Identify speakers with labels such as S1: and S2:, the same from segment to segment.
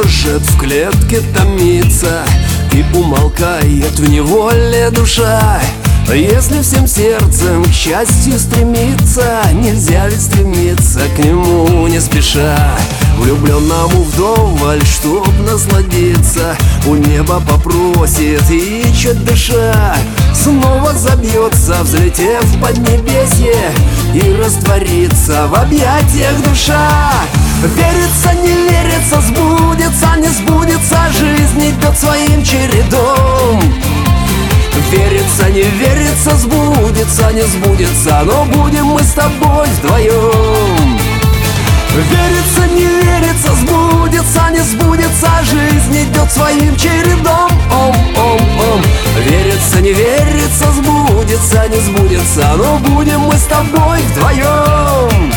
S1: может в клетке томиться, и умолкает в неволе душа. Если всем сердцем к счастью стремиться, нельзя ведь стремиться к нему не спеша. Влюбленному вдоволь, чтоб насладиться, у неба попросит и, чуть дыша, снова забьется, взлетев в поднебесье, и растворится в объятиях душа. Верится, не верится, сбудется, не сбудется, жизнь идет своим чередом. Верится, не верится, сбудется, не сбудется, но будем мы с тобой вдвоем. Верится, не верится, сбудется, не сбудется, жизнь идет своим чередом. Ом-ом-ом. Верится, не верится, сбудется, не сбудется, но будем мы с тобой вдвоем.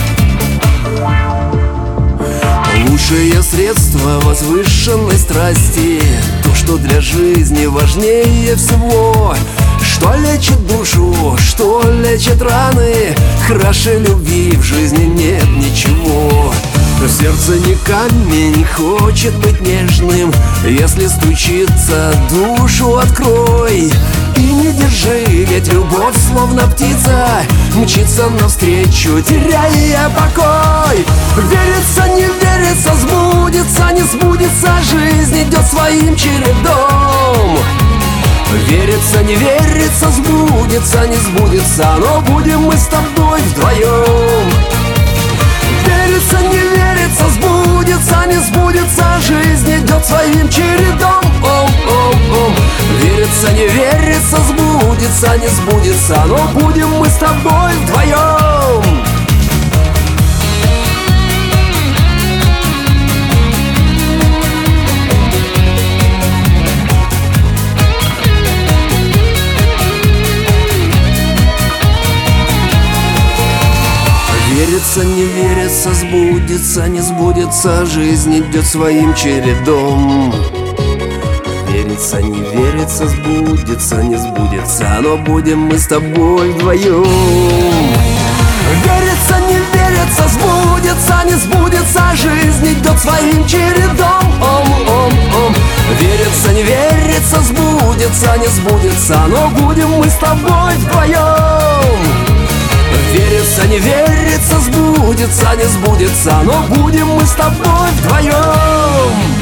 S1: Лучшее средство возвышенной страсти, то, что для жизни важнее всего, что лечит душу, что лечит раны. Краше любви в жизни нет ничего. Сердце не камень, хочет быть нежным. Если стучится, душу открой и не держи, ведь любовь, словно птица, мчится навстречу, теряя покой. Верится, не верится, сбудется, не сбудется, жизнь идет своим чередом. Верится, не верится, сбудется, не сбудется, но будем мы с тобой вдвоем. Верится, не верится, сбудется, не сбудется, жизнь идет своим чередом. Ом-ом-ом. Верится, не верится, сбудется, не сбудется, но будем мы с тобой вдвоем. Верится, не верится, сбудется, не сбудется, жизнь идет своим чередом. Верится, не верится, сбудется, не сбудется, но будем мы с тобой вдвоем. Верится, не верится, сбудется, не сбудется, жизнь идет своим чередом. Ом-ом-ом. Верится, не верится, сбудется, не сбудется, но будем мы с тобой вдвоем. Верится, не верится, сбудется, не сбудется, но будем мы с тобой вдвоем.